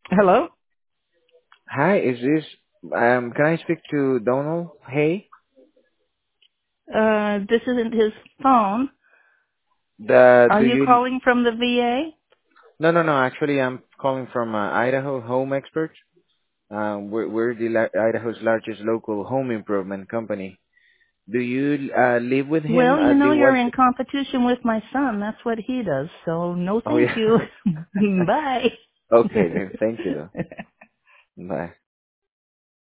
Hello? Hi, is this, can I speak to Donald? Hey, This isn't his phone. Are do you you, calling from the VA? no, actually I'm calling from Idaho Home Experts. We're Idaho's largest local home improvement company. Do you live with him Well, at the you're West? in competition with my son. That's what he does. So no Oh thank yeah. you. Bye. Okay then, thank you though. Bye.